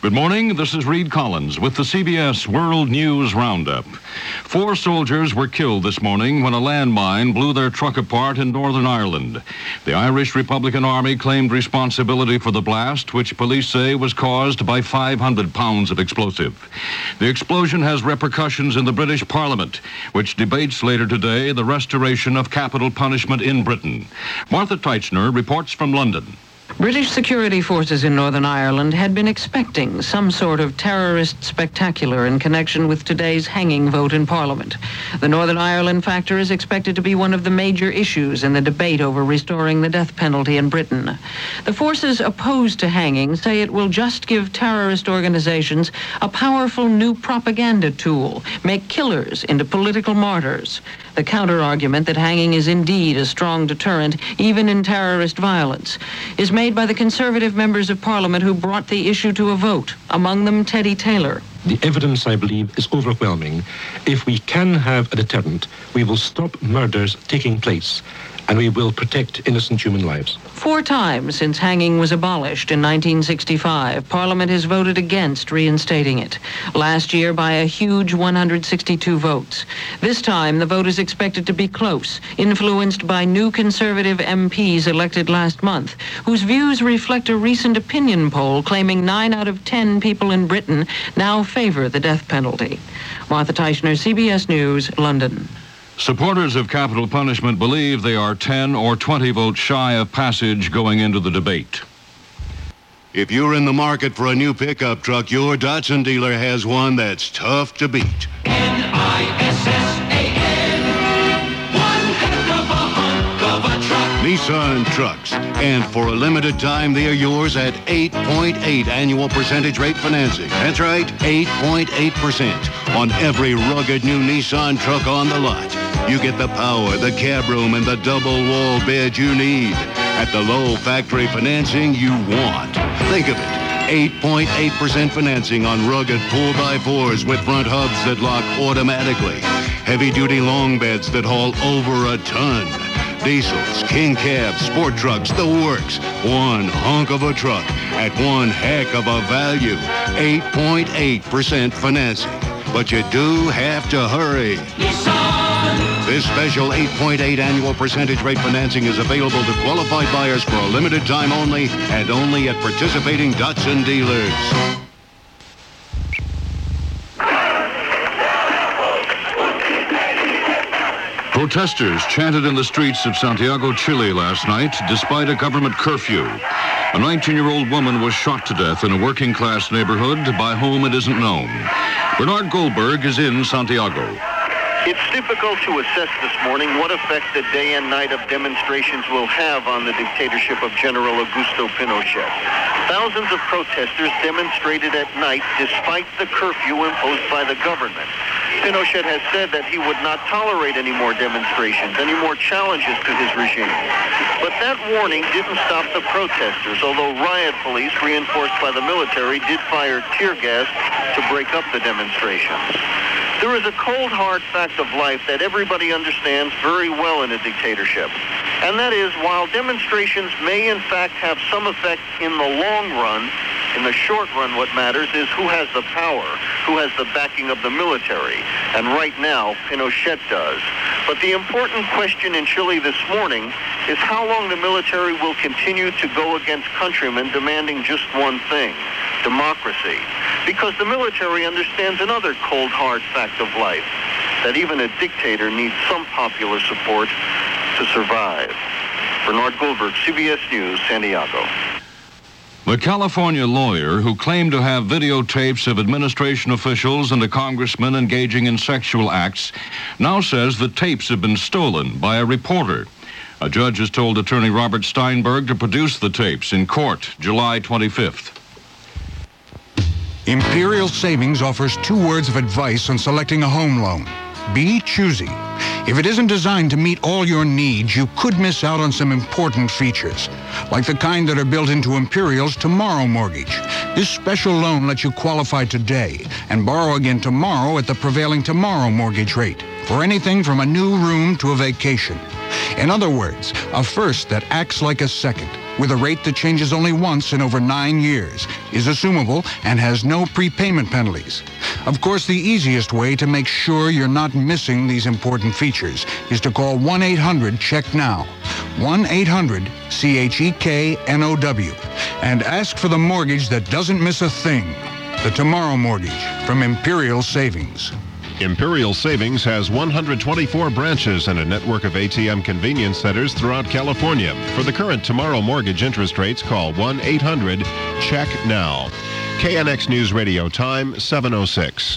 Good morning, this is Reed Collins with the CBS World News Roundup. 4 soldiers were killed this morning when a landmine blew their truck apart in Northern Ireland. The Irish Republican Army claimed responsibility for the blast, which police say was caused by 500 pounds of explosive. The explosion has repercussions in the British Parliament, which debates later today the restoration of capital punishment in Britain. Martha Teichner reports from London. British security forces in Northern Ireland had been expecting some sort of terrorist spectacular in connection with today's hanging vote in Parliament. The Northern Ireland factor is expected to be one of the major issues in the debate over restoring the death penalty in Britain. The forces opposed to hanging say it will just give terrorist organizations a powerful new propaganda tool, make killers into political martyrs. The counter-argument that hanging is indeed a strong deterrent, even in terrorist violence, is made by the Conservative members of Parliament who brought the issue to a vote, among them Teddy Taylor. The evidence, I believe, is overwhelming. If we can have a deterrent, we will stop murders taking place, and we will protect innocent human lives. 4 times since hanging was abolished in 1965, Parliament has voted against reinstating it. Last year by a huge 162 votes. This time, the vote is expected to be close, influenced by new Conservative MPs elected last month, whose views reflect a recent opinion poll claiming 9 out of 10 people in Britain now favor the death penalty. Martha Teichner, CBS News, London. Supporters of capital punishment believe they are 10 or 20 votes shy of passage going into the debate. If you're in the market for a new pickup truck, your Datsun dealer has one that's tough to beat. Nissan. One heck of a hunk of a truck. Nissan trucks. And for a limited time, they are yours at 8.8 annual percentage rate financing. That's right, 8.8% on every rugged new Nissan truck on the lot. You get the power, the cab room, and the double wall bed you need at the low factory financing you want. Think of it. 8.8% financing on rugged 4x4s with front hubs that lock automatically. Heavy-duty long beds that haul over a ton. Diesels, king cabs, sport trucks, the works. One hunk of a truck at one heck of a value. 8.8% financing. But you do have to hurry. This special 8.8 annual percentage rate financing is available to qualified buyers for a limited time only and only at participating Datsun dealers. Protesters chanted in the streets of Santiago, Chile last night, despite a government curfew. A 19-year-old woman was shot to death in a working-class neighborhood by whom it isn't known. Bernard Goldberg is in Santiago. It's difficult to assess this morning what effect the day and night of demonstrations will have on the dictatorship of General Augusto Pinochet. Thousands of protesters demonstrated at night despite the curfew imposed by the government. Pinochet has said that he would not tolerate any more demonstrations, any more challenges to his regime. But that warning didn't stop the protesters, although riot police, reinforced by the military, did fire tear gas to break up the demonstrations. There is a cold, hard fact of life that everybody understands very well in a dictatorship. And that is, while demonstrations may in fact have some effect in the long run, in the short run what matters is who has the power, who has the backing of the military. And right now, Pinochet does. But the important question in Chile this morning is how long the military will continue to go against countrymen demanding just one thing: democracy. Because the military understands another cold, hard fact of life, that even a dictator needs some popular support to survive. Bernard Goldberg, CBS News, Santiago. The California lawyer who claimed to have videotapes of administration officials and a congressman engaging in sexual acts now says the tapes have been stolen by a reporter. A judge has told attorney Robert Steinberg to produce the tapes in court July 25th. Imperial Savings offers 2 words of advice on selecting a home loan. Be choosy. If it isn't designed to meet all your needs, you could miss out on some important features, like the kind that are built into Imperial's Tomorrow Mortgage. This special loan lets you qualify today and borrow again tomorrow at the prevailing Tomorrow Mortgage rate for anything from a new room to a vacation. In other words, a first that acts like a second, with a rate that changes only once in over 9 years, is assumable and has no prepayment penalties. Of course, the easiest way to make sure you're not missing these important features is to call 1-800-CHECK-NOW, 1-800-CHEKNOW, and ask for the mortgage that doesn't miss a thing, the Tomorrow Mortgage from Imperial Savings. Imperial Savings has 124 branches and a network of ATM convenience centers throughout California. For the current Tomorrow Mortgage interest rates, call 1-800-CHECK-NOW. KNX News Radio, time 7:06.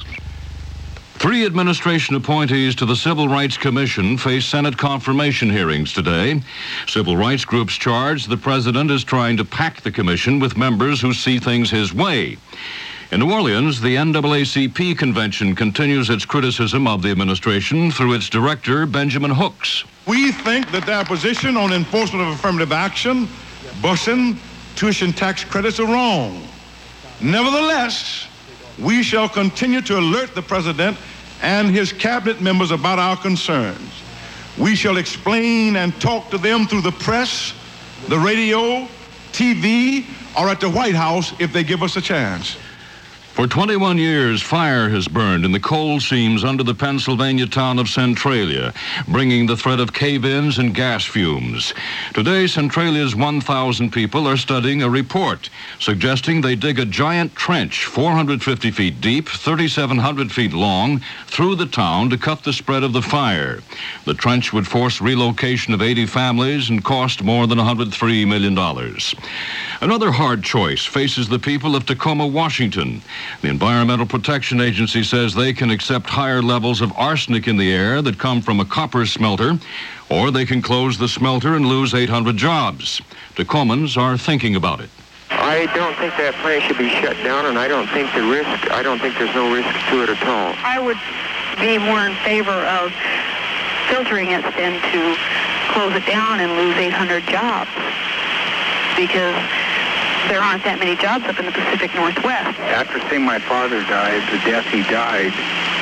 3 administration appointees to the Civil Rights Commission face Senate confirmation hearings today. Civil rights groups charge the president is trying to pack the commission with members who see things his way. In New Orleans, the NAACP convention continues its criticism of the administration through its director, Benjamin Hooks. We think that their position on enforcement of affirmative action, busing, tuition tax credits are wrong. Nevertheless, we shall continue to alert the president and his cabinet members about our concerns. We shall explain and talk to them through the press, the radio, TV, or at the White House if they give us a chance. For 21 years, fire has burned in the coal seams under the Pennsylvania town of Centralia, bringing the threat of cave-ins and gas fumes. Today, Centralia's 1,000 people are studying a report suggesting they dig a giant trench 450 feet deep, 3,700 feet long, through the town to cut the spread of the fire. The trench would force relocation of 80 families and cost more than $103 million. Another hard choice faces the people of Tacoma, Washington. The Environmental Protection Agency says they can accept higher levels of arsenic in the air that come from a copper smelter, or they can close the smelter and lose 800 jobs. Tacomans are thinking about it. I don't think that plant should be shut down, and I don't think there's no risk to it at all. I would be more in favor of filtering it than to close it down and lose 800 jobs, because there aren't that many jobs up in the Pacific Northwest. After seeing my father die, the death he died,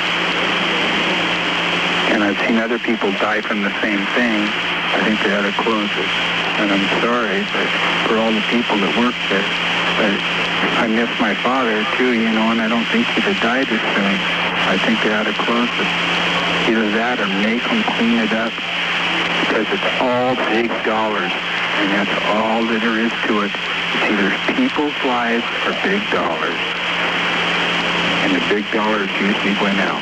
and I've seen other people die from the same thing, I think they ought to close it. And I'm sorry, but for all the people that work there, but I miss my father too, and I don't think he'd have died as soon. I think they ought to close it. Either that or make them clean it up, because it's all big dollars, and that's all that there is to it. It's either people's lives or big dollars. And the big dollars usually win out.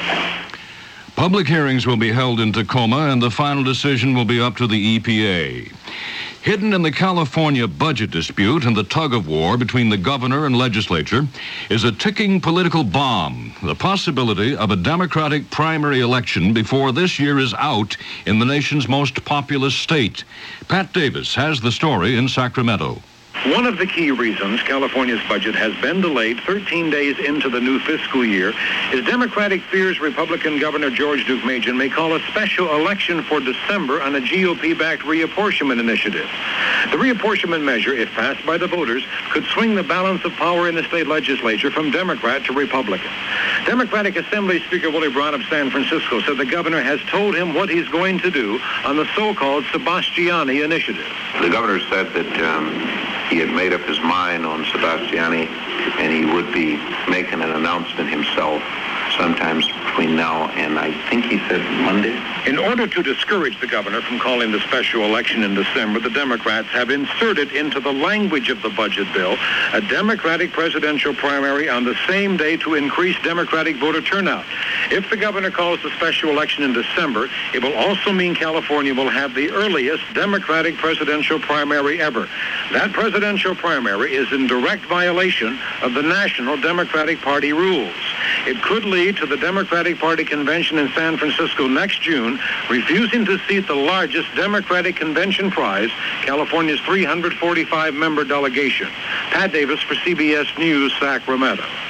Public hearings will be held in Tacoma, and the final decision will be up to the EPA. Hidden in the California budget dispute and the tug-of-war between the governor and legislature is a ticking political bomb, the possibility of a Democratic primary election before this year is out in the nation's most populous state. Pat Davis has the story in Sacramento. One of the key reasons California's budget has been delayed 13 days into the new fiscal year is Democratic fears Republican Governor George Deukmejian may call a special election for December on a GOP-backed reapportionment initiative. The reapportionment measure, if passed by the voters, could swing the balance of power in the state legislature from Democrat to Republican. Democratic Assembly Speaker Willie Brown of San Francisco said the governor has told him what he's going to do on the so-called Sebastiani initiative. The governor said that he had made up his mind on Sebastiani, and he would be making an announcement himself sometimes between now and I think he said Monday. In order to discourage the governor from calling the special election in December, the Democrats have inserted into the language of the budget bill a Democratic presidential primary on the same day to increase Democratic voter turnout. If the governor calls the special election in December, it will also mean California will have the earliest Democratic presidential primary ever. That presidential primary is in direct violation of the National Democratic Party rules. It could lead to the Democratic Party convention in San Francisco next June refusing to seat the largest Democratic convention prize, California's 345-member delegation. Pat Davis for CBS News, Sacramento.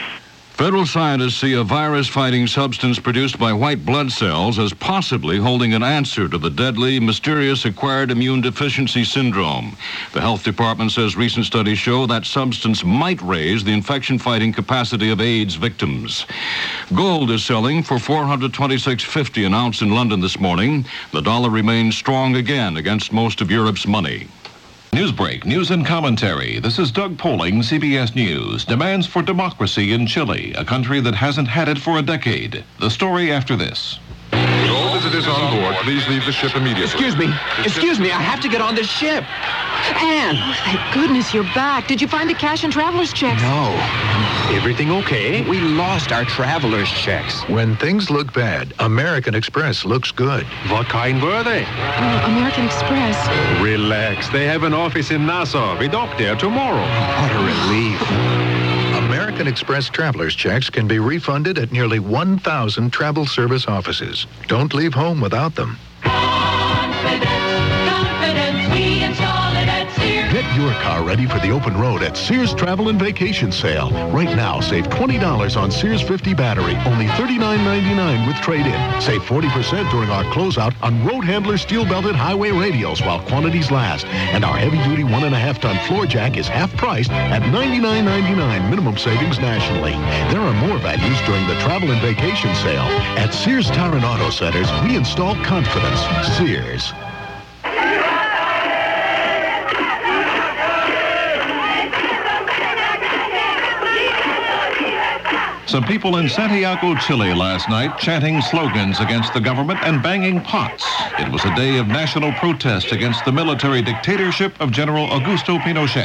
Federal scientists see a virus-fighting substance produced by white blood cells as possibly holding an answer to the deadly, mysterious acquired immune deficiency syndrome. The health department says recent studies show that substance might raise the infection-fighting capacity of AIDS victims. Gold is selling for $426.50 an ounce in London this morning. The dollar remains strong again against most of Europe's money. Newsbreak, news and commentary. This is Doug Poling, CBS News. Demands for democracy in Chile, a country that hasn't had it for a decade. The story after this. All visitors on board, please leave the ship immediately. Excuse me, I have to get on this ship. Anne! Oh, thank goodness you're back. Did you find the cash and traveler's checks? No. Everything okay? We lost our traveler's checks. When things look bad, American Express looks good. What kind were they? American Express. Relax. They have an office in Nassau. We dock there tomorrow. What a relief. American Express traveler's checks can be refunded at nearly 1,000 travel service offices. Don't leave home without them. Confidence, we install it at Sears. Get your car ready for the open road at Sears Travel and Vacation Sale. Right now, save $20 on Sears 50 battery, only $39.99 with trade-in. Save 40% during our closeout on Road Handler steel-belted highway radials while quantities last. And our heavy-duty 1.5-ton floor jack is half-priced at $99.99 minimum savings nationally. There are more values during the Travel and Vacation Sale. At Sears Tire and Auto Centers, we install confidence. Sears. Some people in Santiago, Chile last night chanting slogans against the government and banging pots. It was a day of national protest against the military dictatorship of General Augusto Pinochet.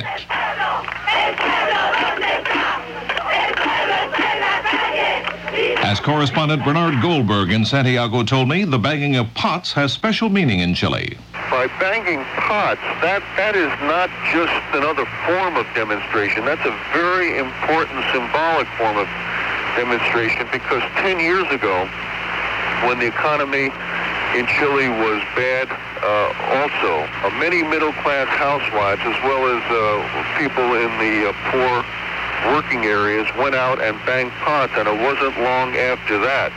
As correspondent Bernard Goldberg in Santiago told me, the banging of pots has special meaning in Chile. By banging pots, that is not just another form of demonstration. That's a very important symbolic form of demonstration, because 10 years ago, when the economy in Chile was bad, also many middle-class housewives, as well as people in the poor working areas, went out and banged pots, and it wasn't long after that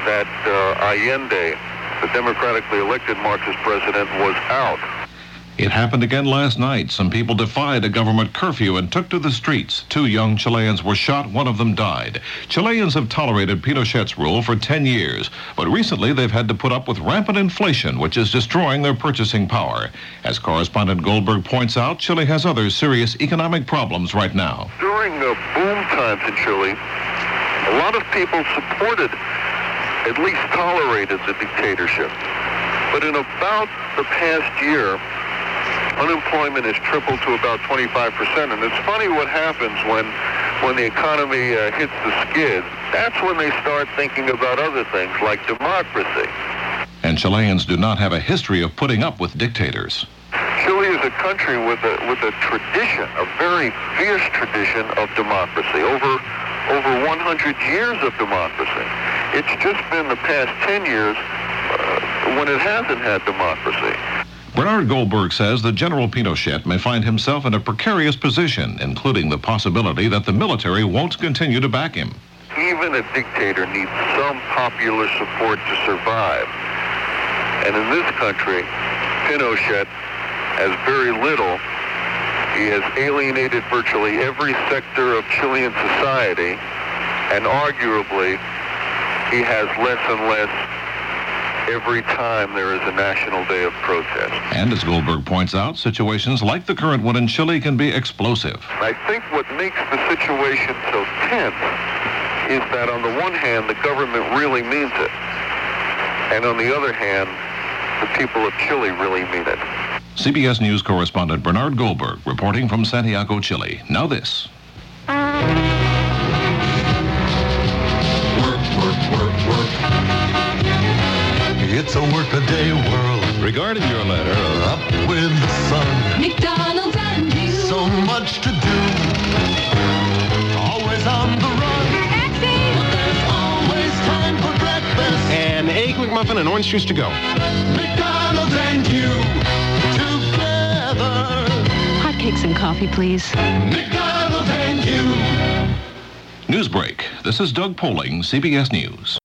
Allende, the democratically elected Marxist president, was out. It happened again last night. Some people defied a government curfew and took to the streets. 2 young Chileans were shot. One of them died. Chileans have tolerated Pinochet's rule for 10 years, but recently they've had to put up with rampant inflation, which is destroying their purchasing power. As correspondent Goldberg points out, Chile has other serious economic problems right now. During boom times in Chile, a lot of people supported, at least tolerated, the dictatorship. But in about the past year, unemployment has tripled to about 25%. And it's funny what happens when the economy hits the skid. That's when they start thinking about other things like democracy. And Chileans do not have a history of putting up with dictators. Chile is a country with a tradition, a very fierce tradition of democracy, over 100 years of democracy. It's just been the past 10 years when it hasn't had democracy. Bernard Goldberg says that General Pinochet may find himself in a precarious position, including the possibility that the military won't continue to back him. Even a dictator needs some popular support to survive. And in this country, Pinochet has very little. He has alienated virtually every sector of Chilean society, and arguably, he has less and less every time there is a national day of protest. And as Goldberg points out, situations like the current one in Chile can be explosive. I think what makes the situation so tense is that on the one hand, the government really means it. And on the other hand, the people of Chile really mean it. CBS News correspondent Bernard Goldberg reporting from Santiago, Chile. Now this. It's a work-a-day world. Regarding your letter, Up with the sun. McDonald's and you. So much to do. Always on the run. Taxi. But there's always time for breakfast. An egg McMuffin and orange juice to go. McDonald's and you. Together. Hotcakes and coffee, please. McDonald's and you. Newsbreak. This is Doug Poling, CBS News.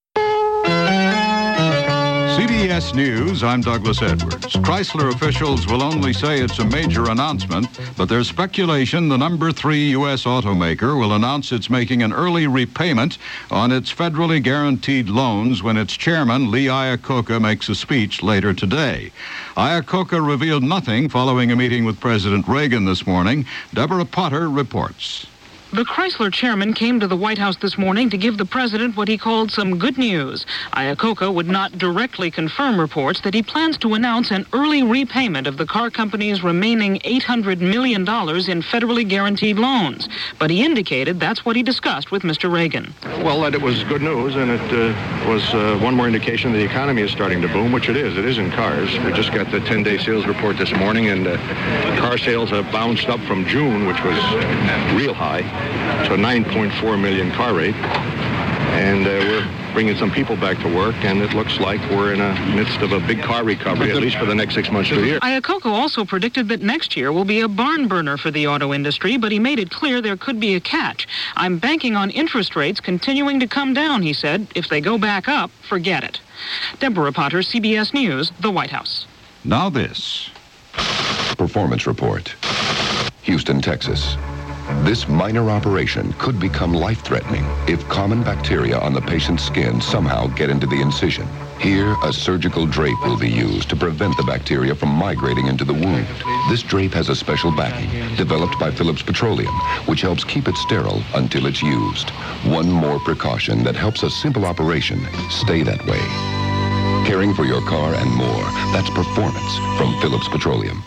CBS News, I'm Douglas Edwards. Chrysler officials will only say it's a major announcement, but there's speculation the number 3 U.S. automaker will announce it's making an early repayment on its federally guaranteed loans when its chairman, Lee Iacocca, makes a speech later today. Iacocca revealed nothing following a meeting with President Reagan this morning. Deborah Potter reports. The Chrysler chairman came to the White House this morning to give the president what he called some good news. Iacocca would not directly confirm reports that he plans to announce an early repayment of the car company's remaining $800 million in federally guaranteed loans. But he indicated that's what he discussed with Mr. Reagan. Well, that it was good news, and it was one more indication the economy is starting to boom, which it is. It is in cars. We just got the 10-day sales report this morning, and car sales have bounced up from June, which was real high, to a 9.4 million car rate, and we're bringing some people back to work, and it looks like we're in the midst of a big car recovery, at least for the next 6 months to a year. Iacocca also predicted that next year will be a barn burner for the auto industry, but he made it clear there could be a catch. I'm banking on interest rates continuing to come down, he said. If they go back up, forget it. Deborah Potter, CBS News, the White House. Now this. Performance Report. Houston, Texas. This minor operation could become life-threatening if common bacteria on the patient's skin somehow get into the incision. Here, a surgical drape will be used to prevent the bacteria from migrating into the wound. This drape has a special backing developed by Phillips Petroleum, which helps keep it sterile until it's used. One more precaution that helps a simple operation stay that way. Caring for your car and more. That's performance from Phillips Petroleum.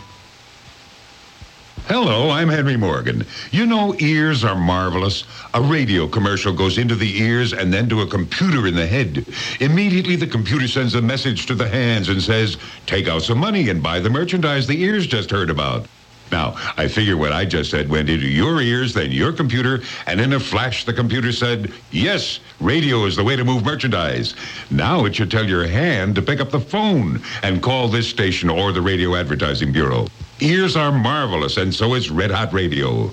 Hello, I'm Henry Morgan. You know, ears are marvelous. A radio commercial goes into the ears and then to a computer in the head. Immediately, the computer sends a message to the hands and says, take out some money and buy the merchandise the ears just heard about. Now, I figure what I just said went into your ears, then your computer, and in a flash, the computer said, yes, radio is the way to move merchandise. Now it should tell your hand to pick up the phone and call this station or the Radio Advertising Bureau. Ears are marvelous, and so is Red Hot Radio.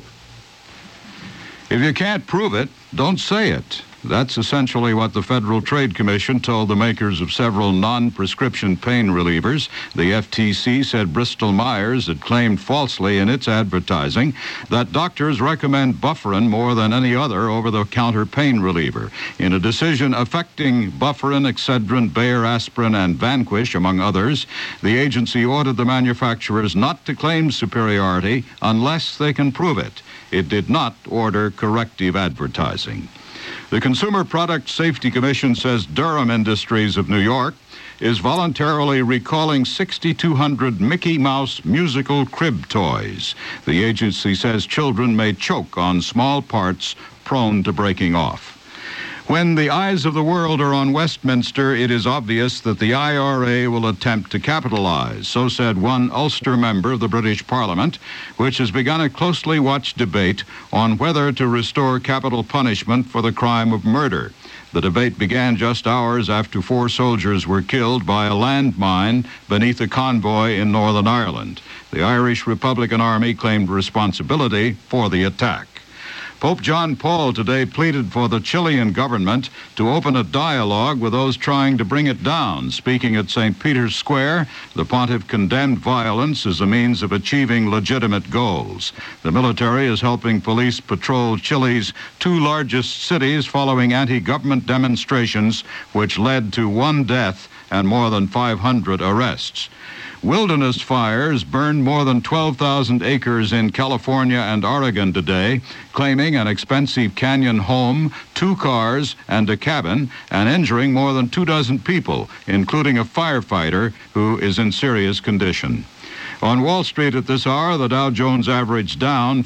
If you can't prove it, don't say it. That's essentially what the Federal Trade Commission told the makers of several non-prescription pain relievers. The FTC said Bristol Myers had claimed falsely in its advertising that doctors recommend Bufferin more than any other over-the-counter pain reliever. In a decision affecting Bufferin, Excedrin, Bayer Aspirin, and Vanquish, among others, the agency ordered the manufacturers not to claim superiority unless they can prove it. It did not order corrective advertising. The Consumer Product Safety Commission says Durham Industries of New York is voluntarily recalling 6,200 Mickey Mouse musical crib toys. The agency says children may choke on small parts prone to breaking off. When the eyes of the world are on Westminster, it is obvious that the IRA will attempt to capitalize, so said one Ulster member of the British Parliament, which has begun a closely watched debate on whether to restore capital punishment for the crime of murder. The debate began just hours after 4 soldiers were killed by a landmine beneath a convoy in Northern Ireland. The Irish Republican Army claimed responsibility for the attack. Pope John Paul today pleaded for the Chilean government to open a dialogue with those trying to bring it down. Speaking at St. Peter's Square, the pontiff condemned violence as a means of achieving legitimate goals. The military is helping police patrol Chile's 2 largest cities following anti-government demonstrations, which led to 1 death and more than 500 arrests. Wilderness fires burned more than 12,000 acres in California and Oregon today, claiming an expensive canyon home, 2 cars, and a cabin, and injuring more than 24 people, including a firefighter who is in serious condition. On Wall Street at this hour, the Dow Jones average down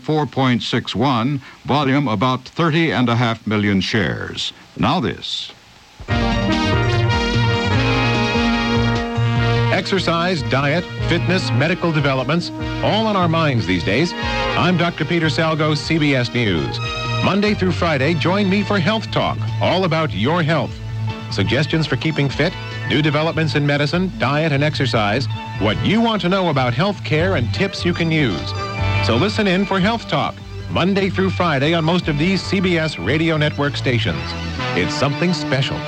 4.61, volume about 30.5 million shares. Now this. Exercise, diet, fitness, medical developments, all on our minds these days. I'm Dr. Peter Salgo, CBS News. Monday through Friday, join me for Health Talk, all about your health. Suggestions for keeping fit, new developments in medicine, diet, and exercise, what you want to know about health care, and tips you can use. So listen in for Health Talk, Monday through Friday on most of these CBS radio network stations. It's something special.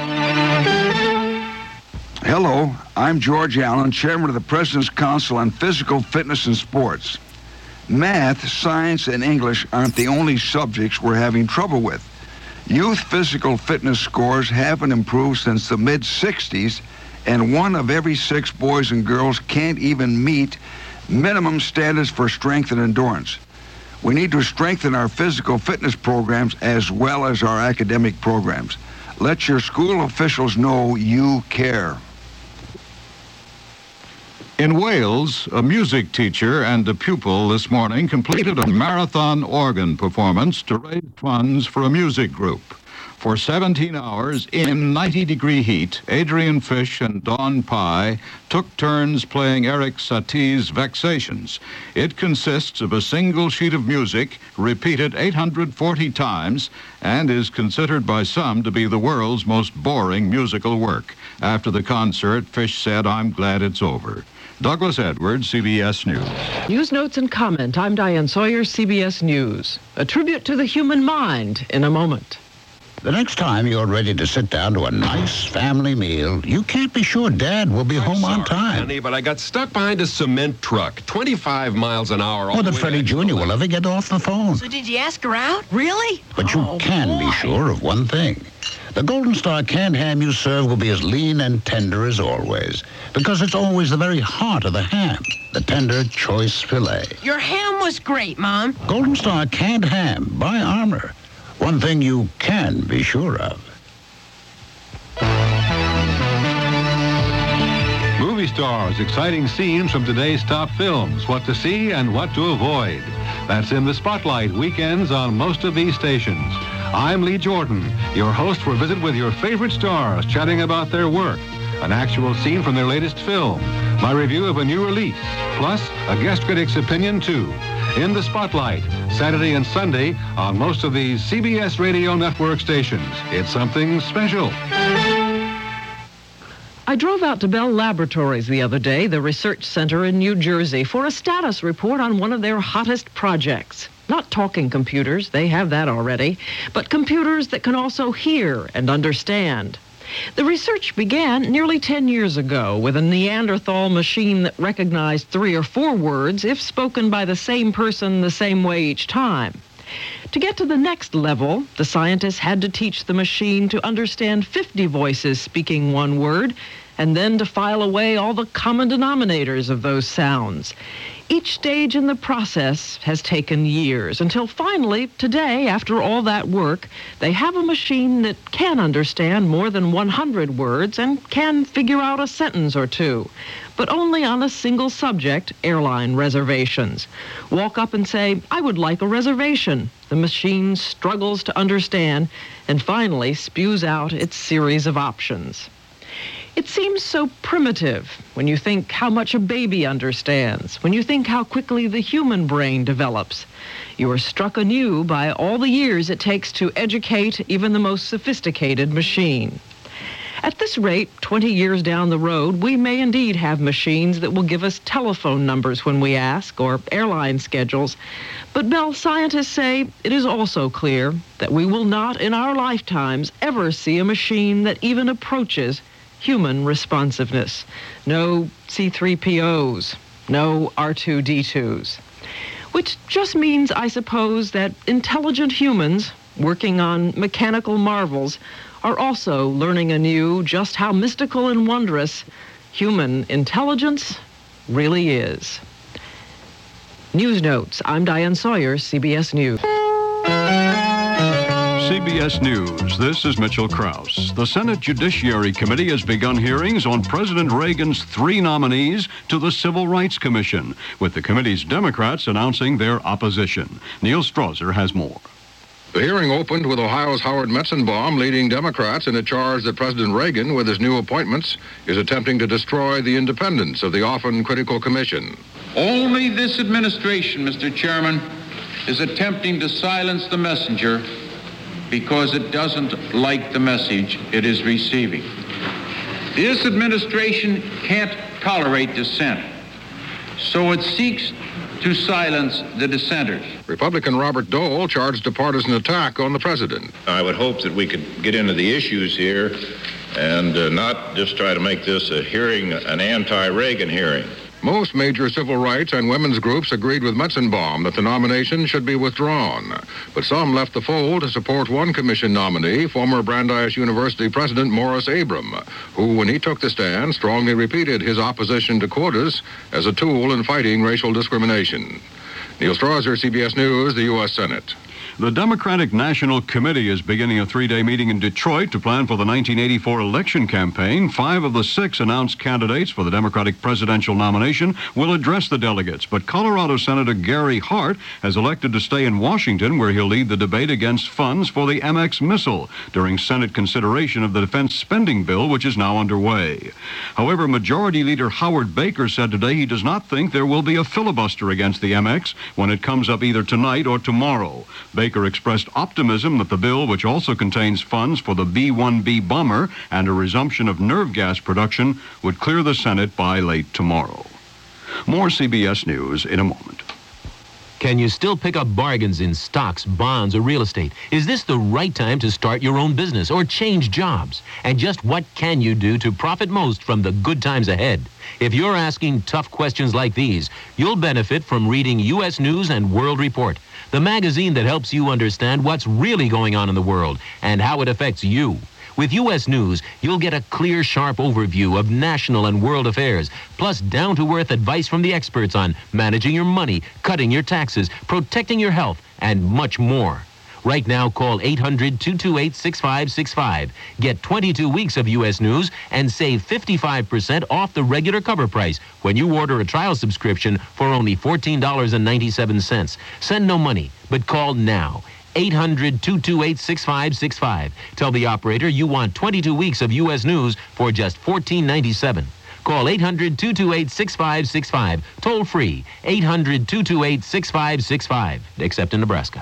Hello, I'm George Allen, Chairman of the President's Council on Physical Fitness and Sports. Math, science, and English aren't the only subjects we're having trouble with. Youth physical fitness scores haven't improved since the mid-'60s, and 1 of every 6 boys and girls can't even meet minimum standards for strength and endurance. We need to strengthen our physical fitness programs as well as our academic programs. Let your school officials know you care. In Wales, a music teacher and a pupil this morning completed a marathon organ performance to raise funds for a music group. For 17 hours in 90-degree heat, Adrian Fish and Dawn Pye took turns playing Eric Satie's Vexations. It consists of a single sheet of music repeated 840 times and is considered by some to be the world's most boring musical work. After the concert, Fish said, "I'm glad it's over." Douglas Edwards, CBS News. News notes and comment. I'm Diane Sawyer, CBS News. A tribute to the human mind in a moment. The next time you're ready to sit down to a nice family meal, you can't be sure Dad will be home on time. Honey, but I got stuck behind a cement truck, 25 miles an hour. Or that Freddie Jr. will ever get off the phone. So did you ask her out? Really? But you can be sure of one thing. The Golden Star canned ham you serve will be as lean and tender as always, because it's always the very heart of the ham, the tender choice filet. Your ham was great, Mom. Golden Star canned ham by Armour. One thing you can be sure of. Movie stars, exciting scenes from today's top films, what to see and what to avoid. That's in the Spotlight weekends on most of these stations. I'm Lee Jordan, your host for a visit with your favorite stars, chatting about their work, an actual scene from their latest film, my review of a new release, plus a guest critic's opinion, too. In the Spotlight, Saturday and Sunday on most of these CBS radio network stations. It's something special. I drove out to Bell Laboratories the other day, the research center in New Jersey, for a status report on one of their hottest projects. Not talking computers, they have that already, but computers that can also hear and understand. The research began nearly 10 years ago with a Neanderthal machine that recognized 3 or 4 words if spoken by the same person the same way each time. To get to the next level, the scientists had to teach the machine to understand 50 voices speaking one word, and then to file away all the common denominators of those sounds. Each stage in the process has taken years, until finally, today, after all that work, they have a machine that can understand more than 100 words and can figure out a sentence or two, but only on a single subject, airline reservations. Walk up and say, "I would like a reservation." The machine struggles to understand and finally spews out its series of options. It seems so primitive when you think how much a baby understands, when you think how quickly the human brain develops. You are struck anew by all the years it takes to educate even the most sophisticated machine. At this rate, 20 years down the road, we may indeed have machines that will give us telephone numbers when we ask, or airline schedules. But Bell scientists say it is also clear that we will not in our lifetimes ever see a machine that even approaches human responsiveness. No C-3POs, no R2-D2s. Which just means, I suppose, that intelligent humans working on mechanical marvels are also learning anew just how mystical and wondrous human intelligence really is. News notes. I'm Diane Sawyer, CBS News. CBS News, this is Mitchell Krause. The Senate Judiciary Committee has begun hearings on President Reagan's 3 nominees to the Civil Rights Commission, with the committee's Democrats announcing their opposition. Neil Strasser has more. The hearing opened with Ohio's Howard Metzenbaum leading Democrats in a charge that President Reagan, with his new appointments, is attempting to destroy the independence of the often critical commission. Only this administration, Mr. Chairman, is attempting to silence the messenger because it doesn't like the message it is receiving. This administration can't tolerate dissent, so it seeks to silence the dissenters. Republican Robert Dole charged a partisan attack on the president. I would hope that we could get into the issues here and not just try to make this a hearing, an anti-Reagan hearing. Most major civil rights and women's groups agreed with Metzenbaum that the nomination should be withdrawn. But some left the fold to support one commission nominee, former Brandeis University President Morris Abram, who, when he took the stand, strongly repeated his opposition to quotas as a tool in fighting racial discrimination. Neil Strasser, CBS News, the U.S. Senate. The Democratic National Committee is beginning a three-day meeting in Detroit to plan for the 1984 election campaign. 5 of the 6 announced candidates for the Democratic presidential nomination will address the delegates, but Colorado Senator Gary Hart has elected to stay in Washington, where he'll lead the debate against funds for the MX missile during Senate consideration of the defense spending bill, which is now underway. However, Majority Leader Howard Baker said today he does not think there will be a filibuster against the MX when it comes up either tonight or tomorrow. Baker expressed optimism that the bill, which also contains funds for the B-1B bomber and a resumption of nerve gas production, would clear the Senate by late tomorrow. More CBS News in a moment. Can you still pick up bargains in stocks, bonds, or real estate? Is this the right time to start your own business or change jobs? And just what can you do to profit most from the good times ahead? If you're asking tough questions like these, you'll benefit from reading U.S. News and World Report, the magazine that helps you understand what's really going on in the world and how it affects you. With U.S. News, you'll get a clear, sharp overview of national and world affairs, plus down-to-earth advice from the experts on managing your money, cutting your taxes, protecting your health, and much more. Right now, call 800-228-6565. Get 22 weeks of U.S. News and save 55% off the regular cover price when you order a trial subscription for only $14.97. Send no money, but call now. 800-228-6565. Tell the operator you want 22 weeks of U.S. News for just $14.97. Call 800-228-6565. Toll free, 800-228-6565. Except in Nebraska.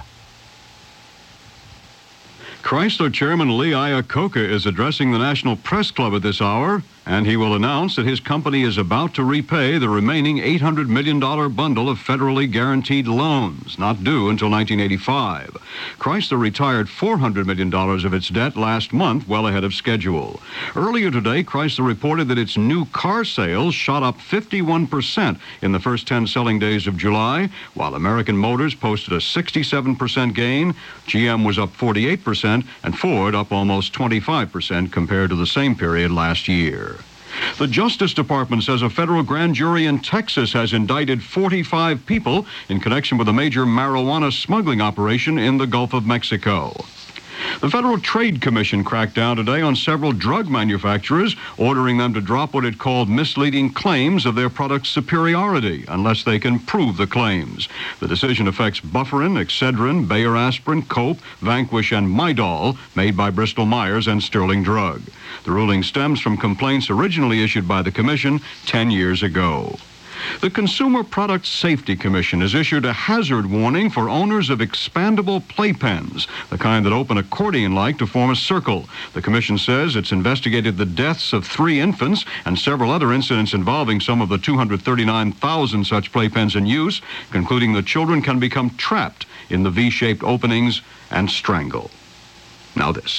Chrysler Chairman Lee Iacocca is addressing the National Press Club at this hour, and he will announce that his company is about to repay the remaining $800 million bundle of federally guaranteed loans, not due until 1985. Chrysler retired $400 million of its debt last month, well ahead of schedule. Earlier today, Chrysler reported that its new car sales shot up 51% in the first 10 selling days of July, while American Motors posted a 67% gain, GM was up 48%, and Ford up almost 25% compared to the same period last year. The Justice Department says a federal grand jury in Texas has indicted 45 people in connection with a major marijuana smuggling operation in the Gulf of Mexico. The Federal Trade Commission cracked down today on several drug manufacturers, ordering them to drop what it called misleading claims of their product's superiority unless they can prove the claims. The decision affects Bufferin, Excedrin, Bayer Aspirin, Cope, Vanquish, and Midol, made by Bristol Myers and Sterling Drug. The ruling stems from complaints originally issued by the Commission 10 years ago. The Consumer Product Safety Commission has issued a hazard warning for owners of expandable playpens, the kind that open accordion-like to form a circle. The commission says it's investigated the deaths of 3 infants and several other incidents involving some of the 239,000 such playpens in use, concluding the children can become trapped in the V-shaped openings and strangle. Now this.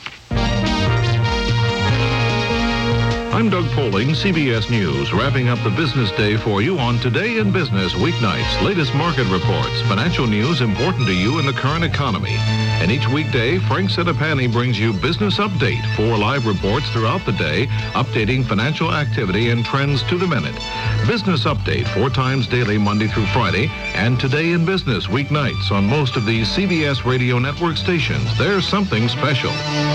I'm Doug Poling, CBS News, wrapping up the business day for you on Today in Business weeknights, latest market reports, financial news important to you in the current economy. And each weekday, Frank Sedapani brings you Business Update, 4 live reports throughout the day, updating financial activity and trends to the minute. Business Update 4 times daily, Monday through Friday, and Today in Business weeknights on most of these CBS radio network stations. There's something special.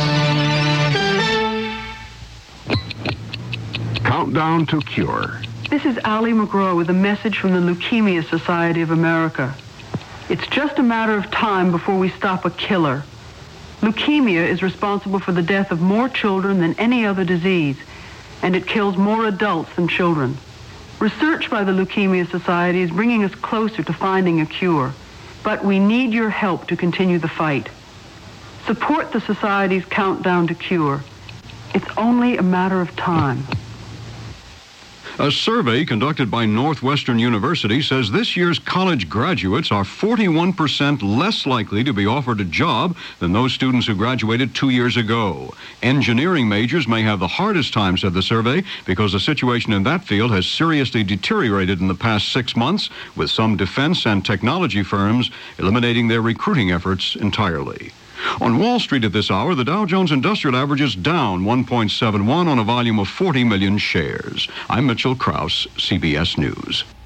Countdown to Cure. This is Allie McGraw with a message from the Leukemia Society of America. It's just a matter of time before we stop a killer. Leukemia is responsible for the death of more children than any other disease, and it kills more adults than children. Research by the Leukemia Society is bringing us closer to finding a cure, but we need your help to continue the fight. Support the Society's Countdown to Cure. It's only a matter of time. A survey conducted by Northwestern University says this year's college graduates are 41% less likely to be offered a job than those students who graduated 2 years ago. Engineering majors may have the hardest time, said the survey, because the situation in that field has seriously deteriorated in the past 6 months, with some defense and technology firms eliminating their recruiting efforts entirely. On Wall Street at this hour, the Dow Jones Industrial Average is down 1.71 on a volume of 40 million shares. I'm Mitchell Krause, CBS News.